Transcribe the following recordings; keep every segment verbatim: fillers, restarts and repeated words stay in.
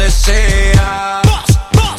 donde sea. Boss, boss,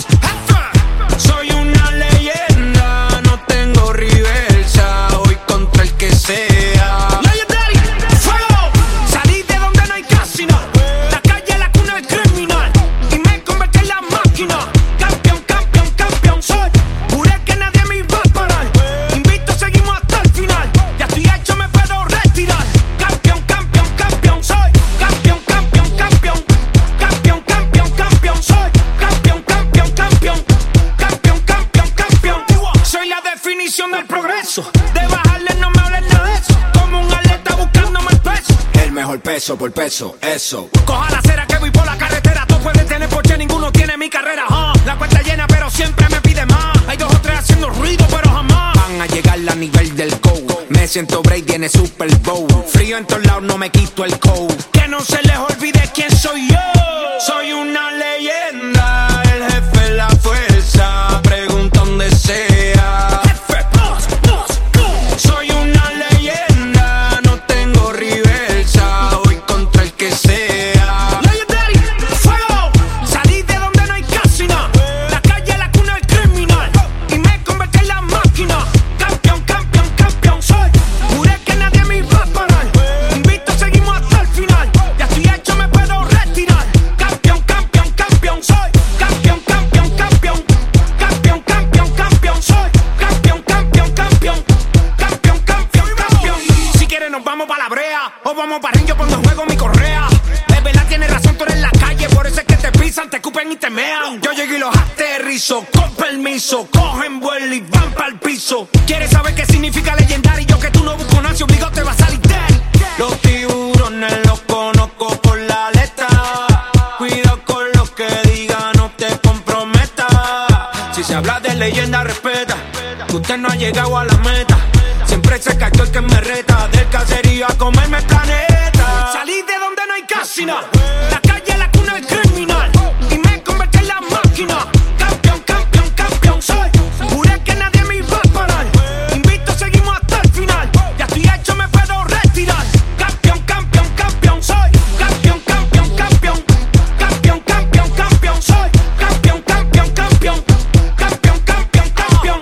jefe. Soy una leyenda, no tengo reversa. Voy contra el que sea. Legendary, fuego. Salí de donde no hay casi nada. La calle es la cuna del criminal y me convertí en la máquina. Campeón, campeón, campeón soy. Juré que nadie me iba a parar. Invito, seguimos hasta el final. Ya estoy hecho, me puedo retirar. Campeón, campeón, campeón soy. Campeón, campeón, campeón. Campeón, campeón, campeón soy. Campeón, campeón, campeón. Campeón, campeón, campeón. Soy la definición del progreso. De bajarle no me hables nada de eso. Como un atleta buscándome el peso. El mejor peso por peso, eso. Coja la acera que voy por la carretera. Tú puedes tener porche, ninguno tiene mi carrera. huh. La cuenta llena, pero siempre me pide más. Hay dos o tres haciendo ruido, pero jamás Van a llegar a nivel del go. Me siento Brady en el Super Bowl. Frío en todos lados, no me quito el coat. que no se les olvide quién soy yo. Soy una leyenda, el jefe de la fuerza. Pregunta donde sea. Jefe, boss, boss, boss. Soy una leyenda, no tengo reversa. Voy contra el que sea. Legendary, fuego. Salí de donde no hay casi nada. La calle es la cuna del criminal y me convertí en la máquina. Campeón, campeón, campeón soy. Juré que nadie me iba a parar. Invito, seguimos hasta el final. Ya estoy hecho, me puedo retirar. Campeón, campeón, campeón soy. Campeón, campeón, campeón. Campeón, campeón, campeón soy. Campeón, campeón, campeón. Campeón, campeón, campeón. Si quieres nos vamos pa' la brea o vamos pa' ring, yo cuando juego mi correa. Es verdad, tienes razón, tú eres en la calle, por eso es que te pisan, te escupen y te mean. Yo llego y los aterrizo, con permiso, cogen vuelo y van pa'l piso. ¿Quieres saber qué significa legendario? Yo que tú no busco nacio, obligado te va a salir de él. Los tiburones los conozco por la letra. Cuidado con lo que diga, no te comprometas. Si se habla de leyenda, respeta. Que usted no ha llegado a la meta. Siempre se cayó el que me reta. Del caserío a comerme el planeta. Salí de donde no hay casi nada. La calle es la cuna del criminal y me convertí en la máquina. Campeón, campeón, campeón soy. Juré que nadie me iba a parar. Invito, seguimos hasta el final. Ya estoy hecho, me puedo retirar. Campeón, campeón, campeón soy. Campeón, campeón, campeón. Campeón, campeón, campeón soy. Campeón, campeón, campeón. Campeón, campeón, campeón.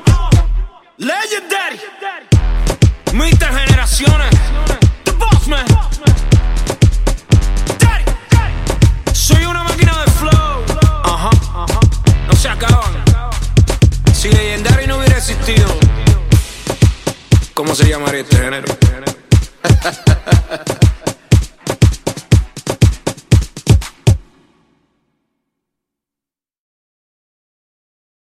Legendary. Mister Generaciones. The Boss Man. Daddy. Soy una máquina de flow. Ajá, No se acaban. si Legendary no hubiera existido, ¿cómo se llamaría este género?